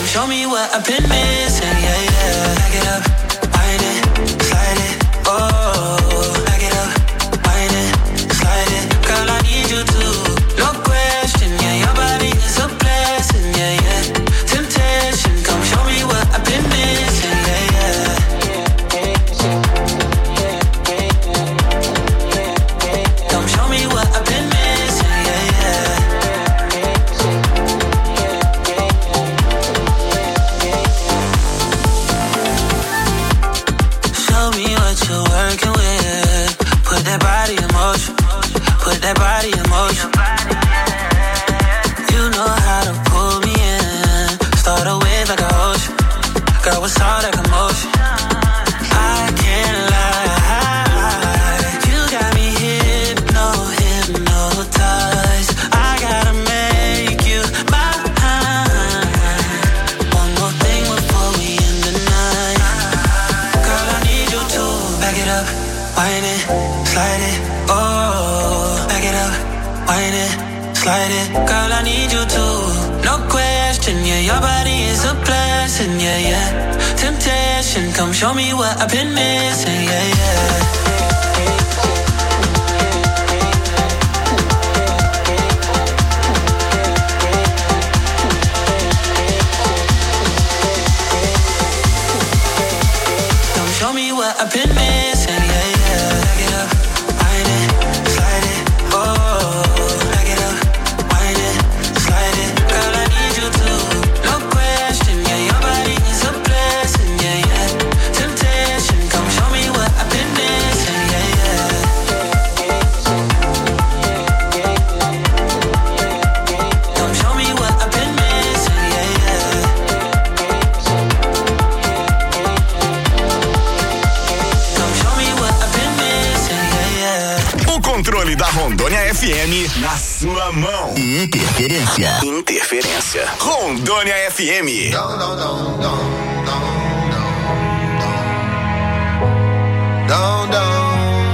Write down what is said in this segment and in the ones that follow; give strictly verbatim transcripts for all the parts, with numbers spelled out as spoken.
Come show me what I've been missing, yeah, yeah. Back it up, wind it, slide it, oh. Back it up, wind it, slide it. Girl, I need you to, no question, yeah. Your body is a blessing, yeah, yeah. Temptation, come show me what I've been missing, yeah, yeah. Come show me what I've been missing, yeah, yeah. Show me what you're working with. Put that body in motion. Put that body in motion. You know how to pull me in. Start a wave like an ocean. Girl, what's all that commotion? I can't lie. You got me hypno, hypnotized. I gotta make you mine. One more thing before we end the night. Girl, I need you to back it up, wind it, slide it, oh. Back it up, wind it, slide it. Girl, I need you to, no question, yeah. Your body is a blessing, yeah, yeah. Temptation, come show me what I've been missing, yeah, yeah. Come show me what I've been missing, yeah, yeah. Back it up, wind it, slide it, oh. Back it up, wind it, slide it. Girl, I need you to, no question, yeah. Your body is a blessing, yeah, yeah. Temptation, come show me what I've been missing, yeah, yeah. Come show me what I've been missing, yeah, yeah. Come show me what I've been missing, yeah, yeah. O controle da Rondônia F M na sua mão. Interferência. Interferência. Rondônia F M. Down, down, down, down, down, down, down, down.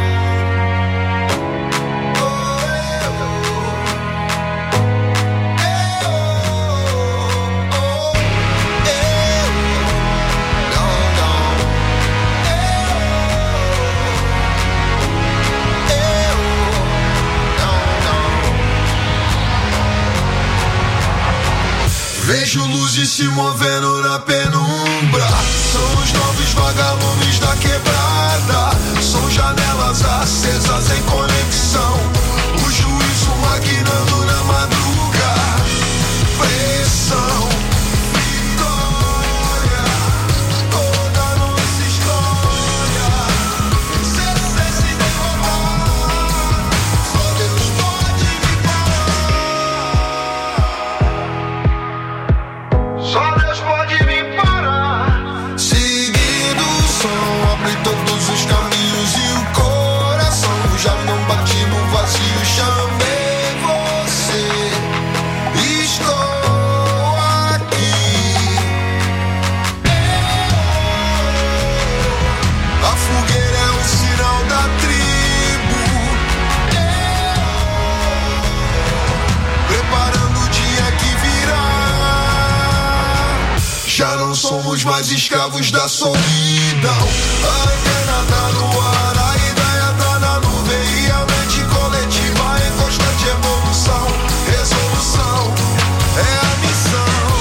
Vejo luzes se movendo na penumbra. São os novos vagalumes da quebrada. São janelas acesas em conexão. O juízo maquinando na madruga. Pressão. Vitória. Toda nossa história. Ser se derrotar. Só Deus pode me parar. Só Deus pode me parar. Seguindo o som, abre todos os caminhos e o coração já não bate no vazio. Chamei você, estou aqui. A fogueira é um sinal da tribo. Preparando o dia que virá. Já não somos mais escravos da solidão. A antena tá no ar, a ideia tá na nuvem e a mente coletiva em constante evolução. Resolução é a missão.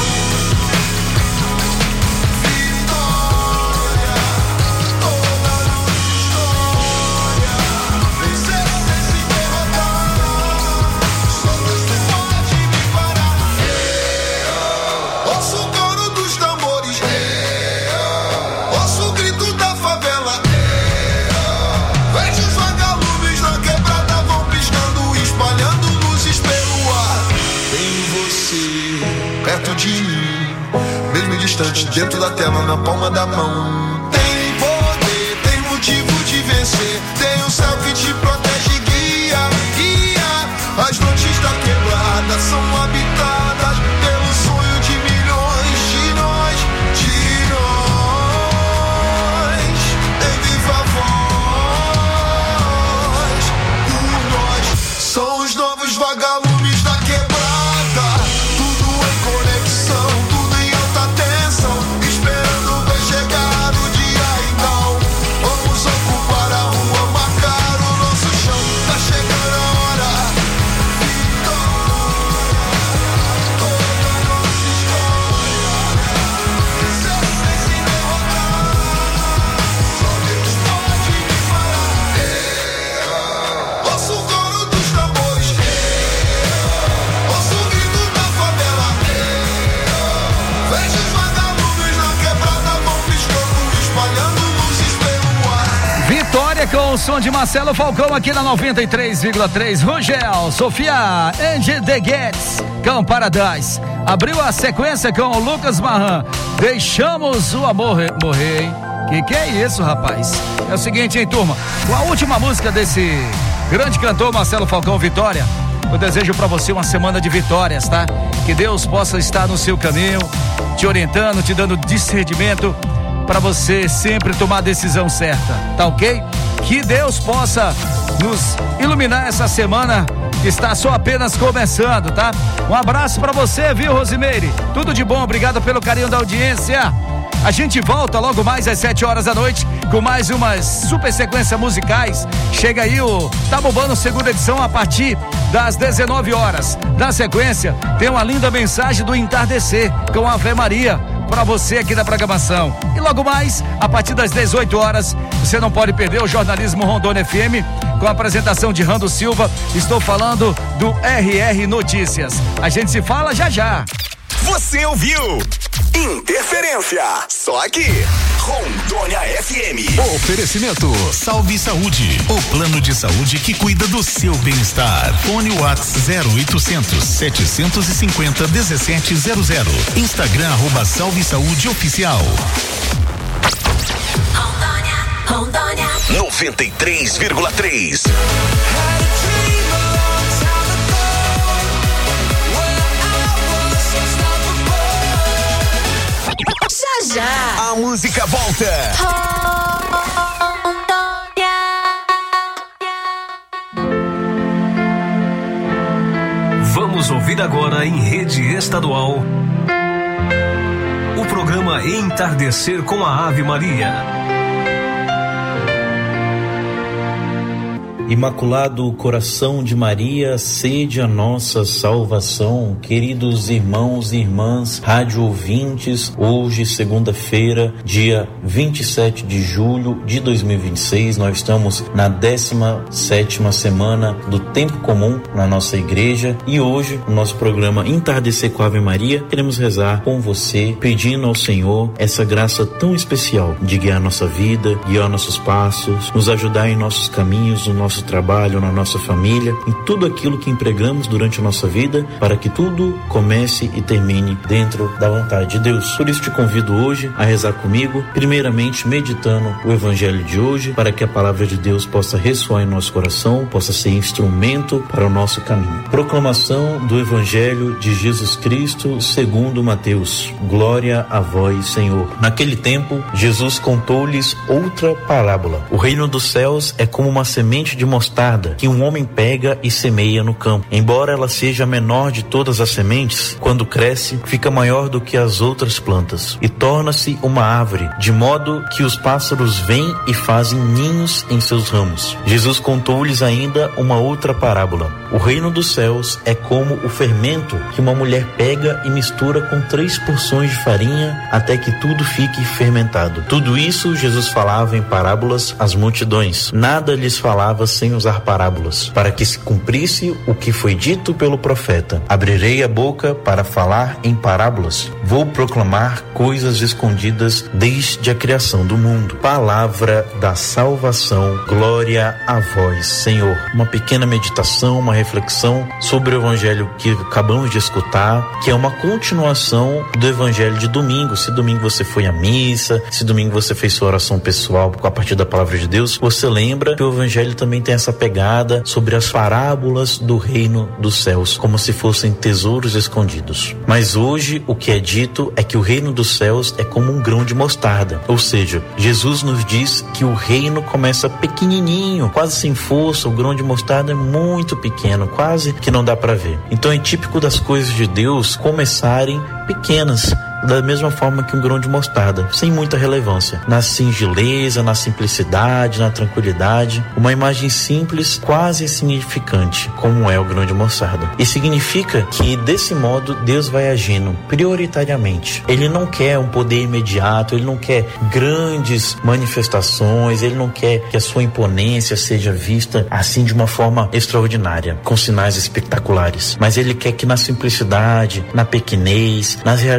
Vitória, toda nossa história. Vencer sem se derrotar. Só Deus pode me parar. Ouço o coro dos tambores. Ouço o grito da favela. Vejo os vagalumes na quebrada vão piscando, espalhando luzes pelo ar. Tenho você perto de mim, mesmo distante, dentro da tela, na palma da mão. Tem poder, tem motivo de vencer. Tem um céu que te protege e guia, guia. As noites da quebrada são habitadas pelo sonho de milhões de nós, de nós. Em viva voz, por nós. São os novos vagalumes da quebrada. Tudo em conexão, tudo em alta som de Marcelo Falcão aqui na noventa e três vírgula três. Rogel, Sofia, Angie The Guedes, Cão Paradise. Abriu a sequência com o Lucas Marran. Deixamos o amor morrer, hein? Que que é isso, rapaz? É o seguinte, hein, turma? Com a última música desse grande cantor Marcelo Falcão, Vitória, eu desejo pra você uma semana de vitórias, tá? Que Deus possa estar no seu caminho, te orientando, te dando discernimento para você sempre tomar a decisão certa, tá ok? Que Deus possa nos iluminar essa semana que está só apenas começando, tá? Um abraço para você, viu, Rosimeire? Tudo de bom, obrigado pelo carinho da audiência. A gente volta logo mais às sete horas da noite com mais umas super sequências musicais. Chega aí o Tá Bombando segunda edição a partir das dezenove horas. Na sequência, tem uma linda mensagem do Entardecer com a Ave Maria para você aqui da programação. E logo mais, a partir das dezoito horas, você não pode perder o Jornalismo Rondônia F M com a apresentação de Rando Silva. Estou falando do R R Notícias. A gente se fala já já. Você ouviu? Interferência, só aqui, Rondônia F M. Oferecimento Salve Saúde, o plano de saúde que cuida do seu bem-estar. Fone WhatsApp zero oitocentos, setecentos e cinquenta, dezessete zero zero. Instagram arroba Salve Saúde Oficial. Rondônia, Rondônia noventa e três vírgula três. Já já A música volta. Vamos ouvir agora em rede estadual o programa Entardecer com a Ave Maria. Imaculado Coração de Maria, sede a nossa salvação. Queridos irmãos e irmãs, rádio ouvintes, hoje, segunda-feira, dia vinte e sete de julho de dois mil e vinte e seis, nós estamos na décima sétima semana do Tempo Comum na nossa igreja e hoje, no nosso programa Entardecer com a Ave Maria, queremos rezar com você, pedindo ao Senhor essa graça tão especial de guiar nossa vida, guiar nossos passos, nos ajudar em nossos caminhos, no nosso trabalho, na nossa família, em tudo aquilo que empregamos durante a nossa vida, para que tudo comece e termine dentro da vontade de Deus. Por isso te convido hoje a rezar comigo, primeiramente meditando o Evangelho de hoje, para que a palavra de Deus possa ressoar em nosso coração, possa ser instrumento para o nosso caminho. Proclamação do Evangelho de Jesus Cristo segundo Mateus. Glória a vós, Senhor. Naquele tempo, Jesus contou-lhes outra parábola. O reino dos céus é como uma semente de mostarda que um homem pega e semeia no campo. Embora ela seja a menor de todas as sementes, quando cresce, fica maior do que as outras plantas e torna-se uma árvore, de modo que os pássaros vêm e fazem ninhos em seus ramos. Jesus contou-lhes ainda uma outra parábola. O reino dos céus é como o fermento que uma mulher pega e mistura com três porções de farinha até que tudo fique fermentado. Tudo isso Jesus falava em parábolas às multidões. Nada lhes falava sem usar parábolas, para que se cumprisse o que foi dito pelo profeta: abrirei a boca para falar em parábolas, vou proclamar coisas escondidas desde a criação do mundo. Palavra da salvação, glória a vós, Senhor. Uma pequena meditação, uma reflexão sobre o evangelho que acabamos de escutar, que é uma continuação do evangelho de domingo. Se domingo você foi à missa, se domingo você fez sua oração pessoal a partir da palavra de Deus, você lembra que o evangelho também tem essa pegada sobre as parábolas do reino dos céus, como se fossem tesouros escondidos. Mas hoje o que é dito é que o reino dos céus é como um grão de mostarda, ou seja, Jesus nos diz que o reino começa pequenininho, quase sem força. O grão de mostarda é muito pequeno, quase que não dá para ver. Então é típico das coisas de Deus começarem pequenas, da mesma forma que um grão de mostarda, sem muita relevância, na singeleza, na simplicidade, na tranquilidade, uma imagem simples, quase insignificante, como é o grão de mostarda. E significa que desse modo Deus vai agindo prioritariamente. Ele não quer um poder imediato, ele não quer grandes manifestações, ele não quer que a sua imponência seja vista assim de uma forma extraordinária, com sinais espetaculares, mas ele quer que na simplicidade, na pequenez, nas realidades escondidas,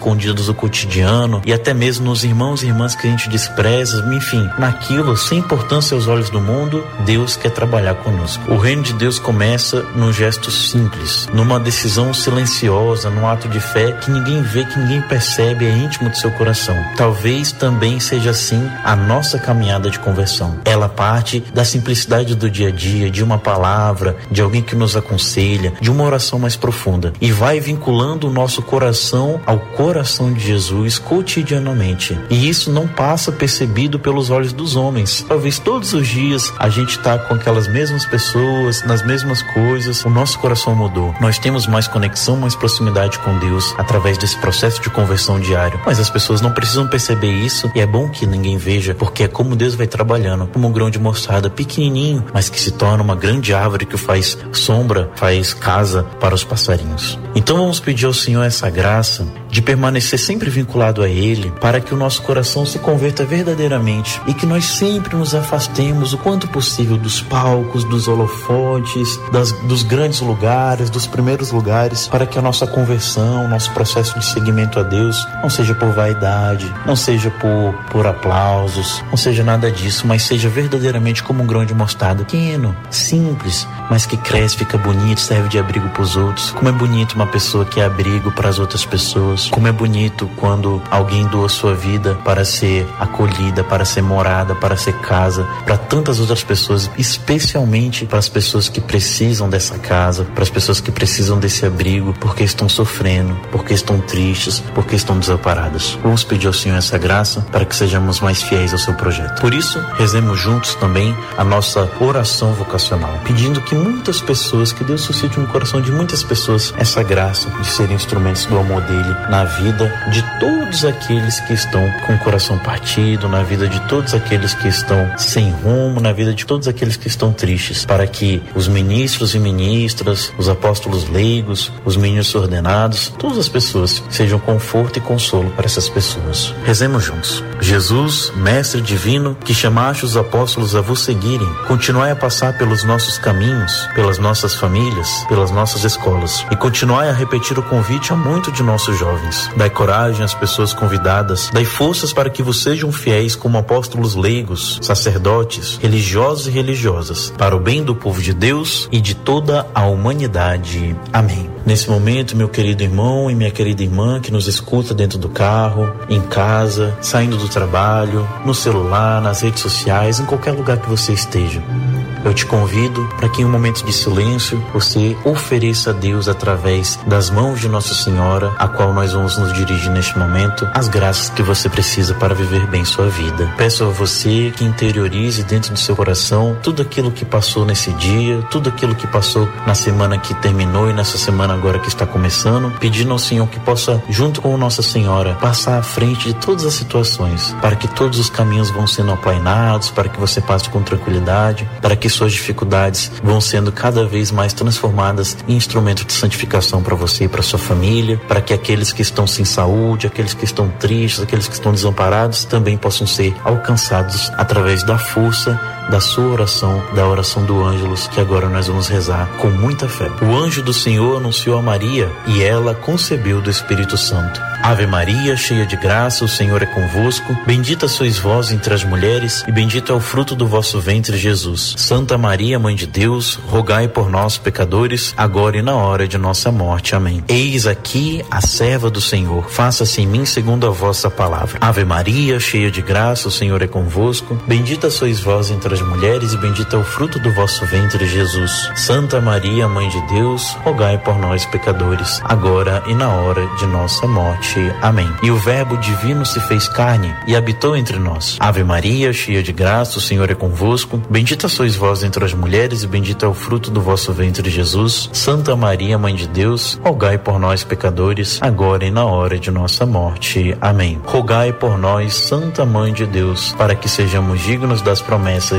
escondidas do cotidiano e até mesmo nos irmãos e irmãs que a gente despreza, enfim, naquilo, sem importância aos olhos do mundo, Deus quer trabalhar conosco. O reino de Deus começa num gesto simples, numa decisão silenciosa, num ato de fé que ninguém vê, que ninguém percebe, é íntimo do seu coração. Talvez também seja assim a nossa caminhada de conversão. Ela parte da simplicidade do dia a dia, de uma palavra, de alguém que nos aconselha, de uma oração mais profunda, e vai vinculando o nosso coração ao coração de Jesus cotidianamente. E isso não passa percebido pelos olhos dos homens. Talvez todos os dias a gente está com aquelas mesmas pessoas, nas mesmas coisas, o nosso coração mudou. Nós temos mais conexão, mais proximidade com Deus através desse processo de conversão diário. Mas as pessoas não precisam perceber isso, e é bom que ninguém veja, porque é como Deus vai trabalhando, como um grão de mostarda pequenininho, mas que se torna uma grande árvore que faz sombra, faz casa para os passarinhos. Então vamos pedir ao Senhor essa graça de permanecer sempre vinculado a Ele, para que o nosso coração se converta verdadeiramente e que nós sempre nos afastemos o quanto possível dos palcos, dos holofotes, das, dos grandes lugares, dos primeiros lugares, para que a nossa conversão, nosso processo de seguimento a Deus não seja por vaidade, não seja por, por aplausos, não seja nada disso, mas seja verdadeiramente como um grão de mostarda, pequeno, simples, mas que cresce, fica bonito, serve de abrigo para os outros. Como é bonito uma pessoa que é abrigo para as outras pessoas. Como é bonito quando alguém doa sua vida para ser acolhida, para ser morada, para ser casa, para tantas outras pessoas, especialmente para as pessoas que precisam dessa casa, para as pessoas que precisam desse abrigo, porque estão sofrendo, porque estão tristes, porque estão desamparadas. Vamos pedir ao Senhor essa graça para que sejamos mais fiéis ao seu projeto. Por isso, rezemos juntos também a nossa oração vocacional, pedindo que muitas pessoas, que Deus suscite no coração de muitas pessoas essa graça de serem instrumentos do amor dele na vida de todos aqueles que estão com o coração partido, na vida de todos aqueles que estão sem rumo, na vida de todos aqueles que estão tristes, para que os ministros e ministras, os apóstolos leigos, os ministros ordenados, todas as pessoas sejam conforto e consolo para essas pessoas. Rezemos juntos. Jesus, Mestre divino, que chamaste os apóstolos a vos seguirem, continuai a passar pelos nossos caminhos, pelas nossas famílias, pelas nossas escolas, e continuai a repetir o convite a muitos de nossos jovens. Dai coragem às pessoas convidadas, dai forças para que vos sejam fiéis como apóstolos leigos, sacerdotes, religiosos e religiosas, para o bem do povo de Deus e de toda a humanidade. Amém. Nesse momento, meu querido irmão e minha querida irmã que nos escuta dentro do carro, em casa, saindo do trabalho, no celular, nas redes sociais, em qualquer lugar que você esteja, eu te convido para que em um momento de silêncio você ofereça a Deus, através das mãos de Nossa Senhora, a qual nós vamos nos dirigir neste momento, as graças que você precisa para viver bem sua vida. Peço a você que interiorize dentro do seu coração tudo aquilo que passou nesse dia, tudo aquilo que passou na semana que terminou e nessa semana agora que está começando, pedindo ao Senhor que possa, junto com Nossa Senhora, passar à frente de todas as situações, para que todos os caminhos vão sendo aplainados, para que você passe com tranquilidade, para que suas dificuldades vão sendo cada vez mais transformadas em instrumento de santificação para você e para sua família, para que aqueles que estão sem saúde, aqueles que estão tristes, aqueles que estão desamparados, também possam ser alcançados através da força da sua oração, da oração do Ângelus, que agora nós vamos rezar com muita fé. O anjo do Senhor anunciou a Maria e ela concebeu do Espírito Santo. Ave Maria, cheia de graça, o Senhor é convosco. Bendita sois vós entre as mulheres e bendito é o fruto do vosso ventre, Jesus. Santa Maria, Mãe de Deus, rogai por nós, pecadores, agora e na hora de nossa morte. Amém. Eis aqui a serva do Senhor. Faça-se em mim segundo a vossa palavra. Ave Maria, cheia de graça, o Senhor é convosco. Bendita sois vós entre as mulheres e bendito é o fruto do vosso ventre, Jesus. Santa Maria, Mãe de Deus, rogai por nós, pecadores, agora e na hora de nossa morte. Amém. E o Verbo divino se fez carne e habitou entre nós. Ave Maria, cheia de graça, o Senhor é convosco. Bendita sois vós entre as mulheres e bendito é o fruto do vosso ventre, Jesus. Santa Maria, Mãe de Deus, rogai por nós, pecadores, agora e na hora de nossa morte. Amém. Rogai por nós, Santa Mãe de Deus, para que sejamos dignos das promessas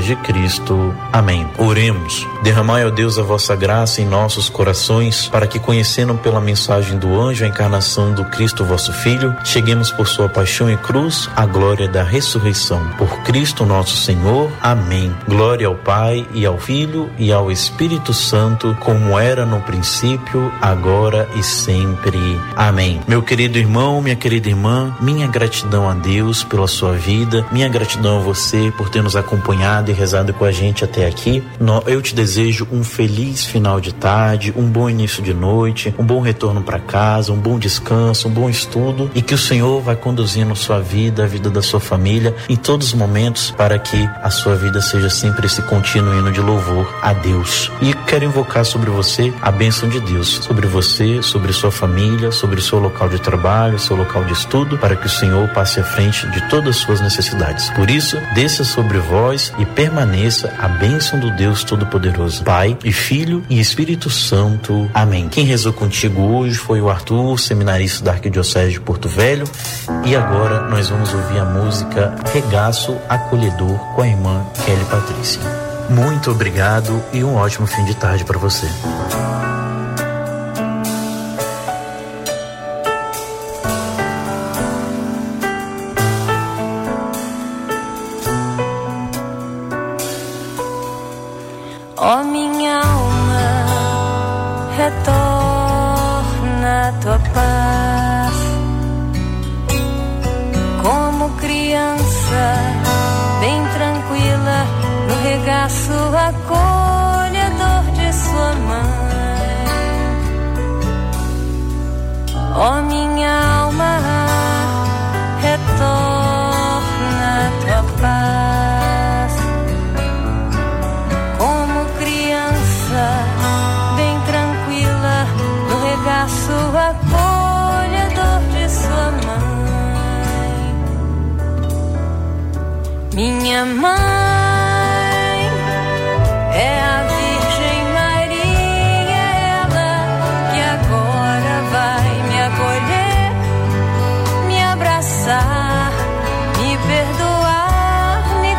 através de Cristo. Amém. Oremos. Derramai, ó Deus, a vossa graça em nossos corações, para que, conhecendo pela mensagem do anjo a encarnação do Cristo vosso Filho, cheguemos por sua paixão e cruz à glória da ressurreição. Por Cristo nosso Senhor. Amém. Glória ao Pai, e ao Filho, e ao Espírito Santo, como era no princípio, agora e sempre. Amém. Meu querido irmão, minha querida irmã, minha gratidão a Deus pela sua vida, minha gratidão a você por ter nos acompanhado e rezado com a gente até aqui. Eu te desejo um feliz final de tarde, um bom início de noite, um bom retorno para casa, um bom descanso, um bom estudo, e que o Senhor vai conduzindo sua vida, a vida da sua família, em todos os momentos, para que a sua vida seja sempre esse contínuo hino de louvor a Deus. E quero invocar sobre você a bênção de Deus, sobre você, sobre sua família, sobre seu local de trabalho, seu local de estudo, para que o Senhor passe à frente de todas as suas necessidades. Por isso, desça sobre vós e permaneça a bênção do Deus Todo-Poderoso, Pai e Filho e Espírito Santo. Amém. Quem rezou contigo hoje foi o Arthur, seminarista da Arquidiocese de Porto Velho, e agora nós vamos ouvir a música Regaço Acolhedor com a irmã Kelly Patrícia. Muito obrigado e um ótimo fim de tarde para você. Ó oh, minha alma, retorna a tua paz, como criança bem tranquila no regaço acolhedor de sua mãe. Ó oh, minha alma, retorna a tua paz, como criança bem tranquila no regaço acolhedor de sua mãe. Minha mãe é a Virgem Maria, ela que agora vai me acolher, me abraçar, me perdoar, me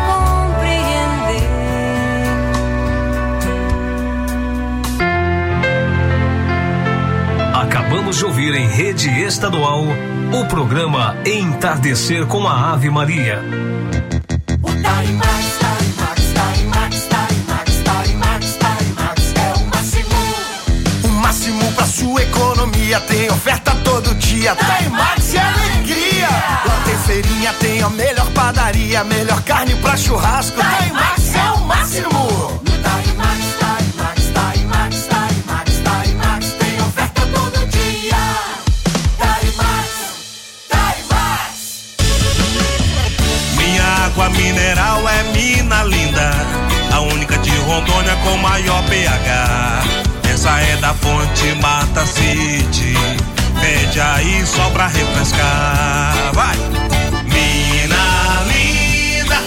compreender. Acabamos de ouvir em rede estadual o programa Entardecer com a Ave Maria. O Tarimax, Tarimax, Tarimax, Tarimax, Tarimax, Tarimax é o máximo. O máximo pra sua economia, tem oferta todo dia. Tarimax é alegria. Lá tem feirinha, tem a melhor padaria, melhor carne pra churrasco. Tarimax é o máximo. No Tarimax, Tarimax, Tarimax, Tarimax, Tarimax tem oferta todo dia. Tarimax, Tarimax. Minha água mineral é mina linda, a única de Rondônia com maior pH. Essa é da fonte Mata City, pede aí só pra refrescar. Vai! Mina linda,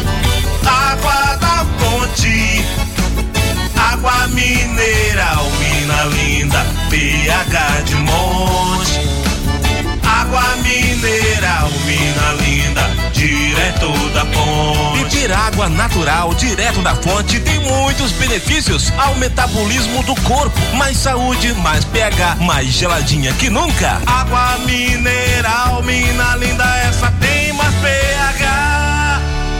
água da fonte, água mineral, mina linda, pH de monte. Água mineral, mina linda, direto da fonte. Beber água natural, direto da fonte, tem muitos benefícios ao metabolismo do corpo. Mais saúde, mais pH, mais geladinha que nunca. Água mineral, mina linda, essa tem mais pH.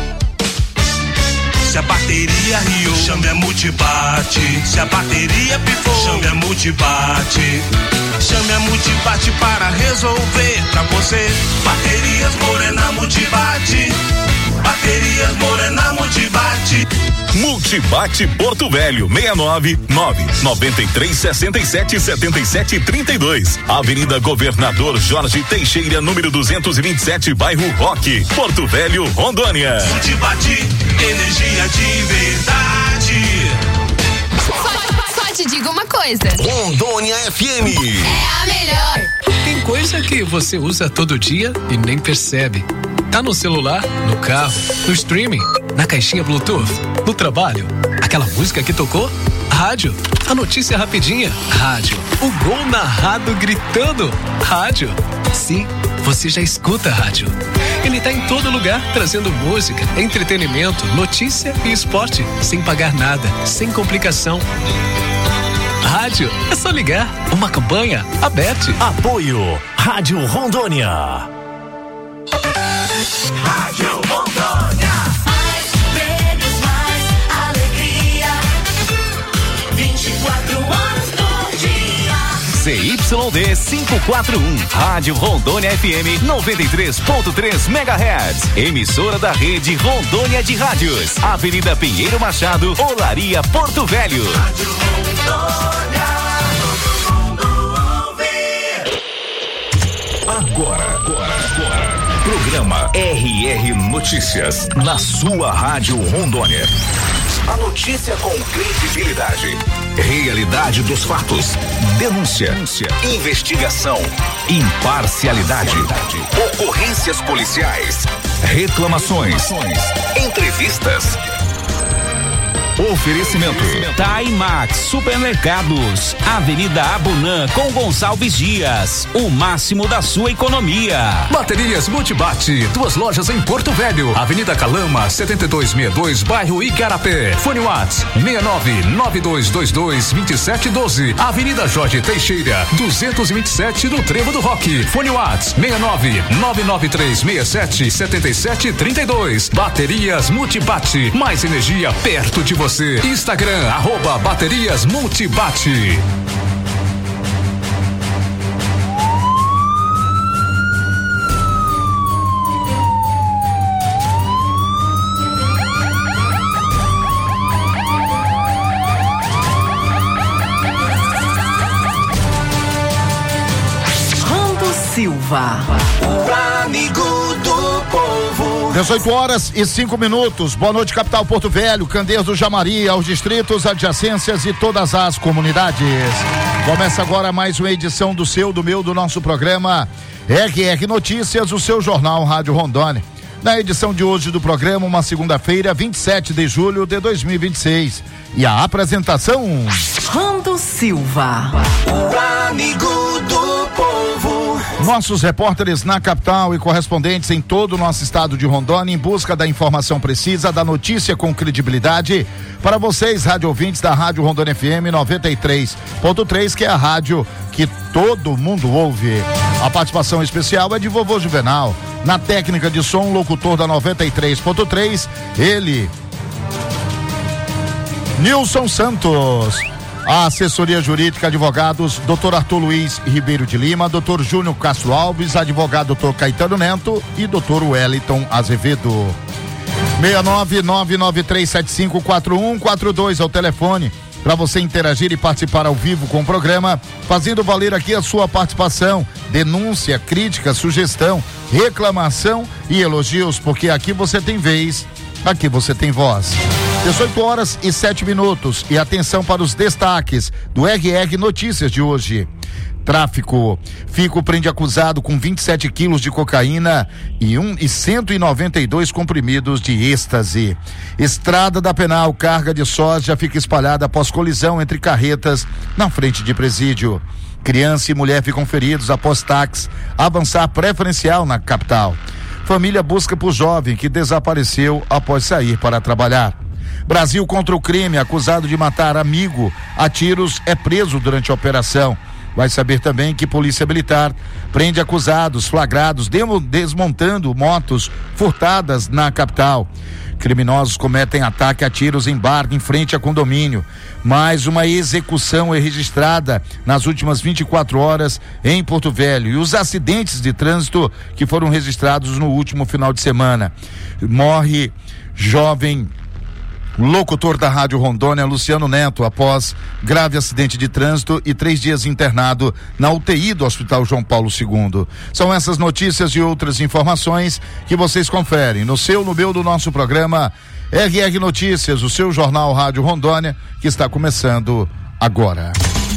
Se a bateria riu, chame a Multibate. Se a bateria pifou, chame a Multibate. Chame a Multibate para resolver pra você. Baterias Morena Multibate. Baterias Morena Multibate. Multibate Porto Velho, seis nove nove nove três seis sete sete sete três dois. Avenida Governador Jorge Teixeira, número duzentos e vinte e sete, bairro Roque, Porto Velho, Rondônia. Multibate, energia de verdade. Só, só te digo uma coisa. Rondônia F M. É a melhor. Tem coisa que você usa todo dia e nem percebe. Tá no celular, no carro, no streaming, na caixinha Bluetooth, no trabalho. Aquela música que tocou? Rádio. A notícia rapidinha? Rádio. O gol narrado gritando? Rádio. Sim, você já escuta rádio. Ele tá em todo lugar, trazendo música, entretenimento, notícia e esporte, sem pagar nada, sem complicação. Rádio, é só ligar. Uma campanha aberta. Apoio Rádio Rondônia. Rádio Rondônia. Mais prêmios, mais alegria. vinte e quatro horas por dia. C Y D quinhentos e quarenta e um, Rádio Rondônia F M noventa e três ponto três megahertz. Emissora da rede Rondônia de Rádios. Avenida Pinheiro Machado, Olaria, Porto Velho. Rádio Rondônia, todo mundo ouve. Agora, agora, agora. Programa R R Notícias, na sua Rádio Rondônia. A notícia com credibilidade. Realidade dos fatos. Denúncia. Denúncia. Investigação. Imparcialidade. Ocorrências policiais. Reclamações. Entrevistas. Oferecimento Taimax Supermercados, Avenida Abunã com Gonçalves Dias, o máximo da sua economia. Baterias Multibate, duas lojas em Porto Velho, Avenida Calama, setenta e dois sessenta e dois, bairro Igarapé. Fone Whats seis nove nove dois dois dois dois sete um dois, Avenida Jorge Teixeira, duzentos e vinte e sete no Trevo do Rock. Fone Whats seis nove nove nove três seis sete sete sete três dois. Baterias Multibate, mais energia perto de você. Você. Instagram, arroba Baterias Multibate. Rando Silva, o amigo do povo. dezoito horas e cinco minutos. Boa noite, capital Porto Velho, Candeias do Jamari, aos distritos, adjacências e todas as comunidades. Começa agora mais uma edição do seu, do meu, do nosso programa R R Notícias, o seu jornal Rádio Rondônia. Na edição de hoje do programa, uma segunda-feira, vinte e sete de julho de dois mil e vinte e seis. E a apresentação: Rando Silva, o amigo do povo. Nossos repórteres na capital e correspondentes em todo o nosso estado de Rondônia em busca da informação precisa, da notícia com credibilidade, para vocês, rádio ouvintes da Rádio Rondônia F M noventa e três ponto três, que é a rádio que todo mundo ouve. A participação especial é de Vovô Juvenal. Na técnica de som, locutor da noventa e três ponto três, ele, Nilson Santos. A assessoria jurídica, advogados, doutor Arthur Luiz Ribeiro de Lima, doutor Júnior Castro Alves, advogado doutor Caetano Neto e doutor Wellington Azevedo. seis nove nove nove três sete cinco quatro um quatro dois é o telefone para você interagir e participar ao vivo com o programa, fazendo valer aqui a sua participação, denúncia, crítica, sugestão, reclamação e elogios, porque aqui você tem vez, aqui você tem voz. dezoito horas e sete minutos, e atenção para os destaques do R R Notícias de hoje. Tráfico. Fico prende acusado com vinte e sete quilos de cocaína e, um, e cento e noventa e dois comprimidos de êxtase. Estrada da Penal, carga de soja fica espalhada após colisão entre carretas na frente de presídio. Criança e mulher ficam feridos após táxi avançar preferencial na capital. Família busca por jovem que desapareceu após sair para trabalhar. Brasil contra o crime, acusado de matar amigo a tiros, é preso durante a operação. Vai saber também que Polícia Militar prende acusados flagrados demo, desmontando motos furtadas na capital. Criminosos cometem ataque a tiros em bar em frente a condomínio. Mais uma execução é registrada nas últimas vinte e quatro horas em Porto Velho. E os acidentes de trânsito que foram registrados no último final de semana. Morre jovem locutor da Rádio Rondônia, Luciano Neto, após grave acidente de trânsito e três dias internado na U T I do Hospital João Paulo segundo. São essas notícias e outras informações que vocês conferem no seu, no meu, do nosso programa R R Notícias, o seu jornal Rádio Rondônia, que está começando agora.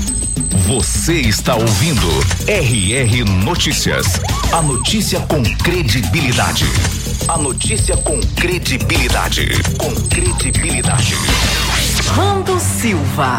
Você está ouvindo R R Notícias. A notícia com credibilidade. A notícia com credibilidade. Com credibilidade. Rando Silva,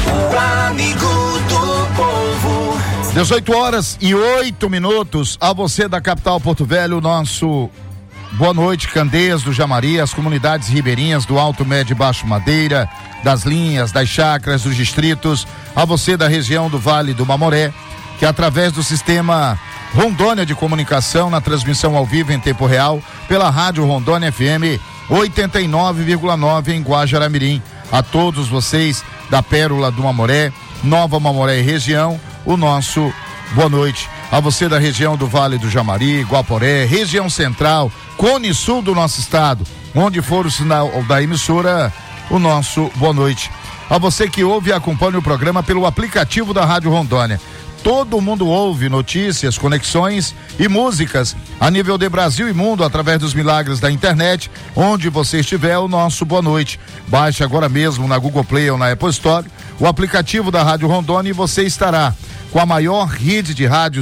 o amigo do povo. dezoito horas e oito minutos. A você da capital Porto Velho, nosso boa noite, Candeias do Jamari, as comunidades ribeirinhas do Alto, Médio e Baixo Madeira, das linhas, das chacras, dos distritos, a você da região do Vale do Mamoré, que através do sistema Rondônia de Comunicação, na transmissão ao vivo em tempo real, pela Rádio Rondônia F M oitenta e nove vírgula nove em Guajará-Mirim. A todos vocês da Pérola do Mamoré, Nova Mamoré e região, o nosso boa noite. A você da região do Vale do Jamari, Guaporé, região central, Cone Sul do nosso estado, onde for o sinal da emissora, o nosso boa noite. A você que ouve e acompanha o programa pelo aplicativo da Rádio Rondônia. Todo mundo ouve notícias, conexões e músicas a nível de Brasil e mundo através dos milagres da internet. Onde você estiver, o nosso boa noite. Baixe agora mesmo na Google Play ou na Apple Store o aplicativo da Rádio Rondônia e você estará com a maior rede de rádios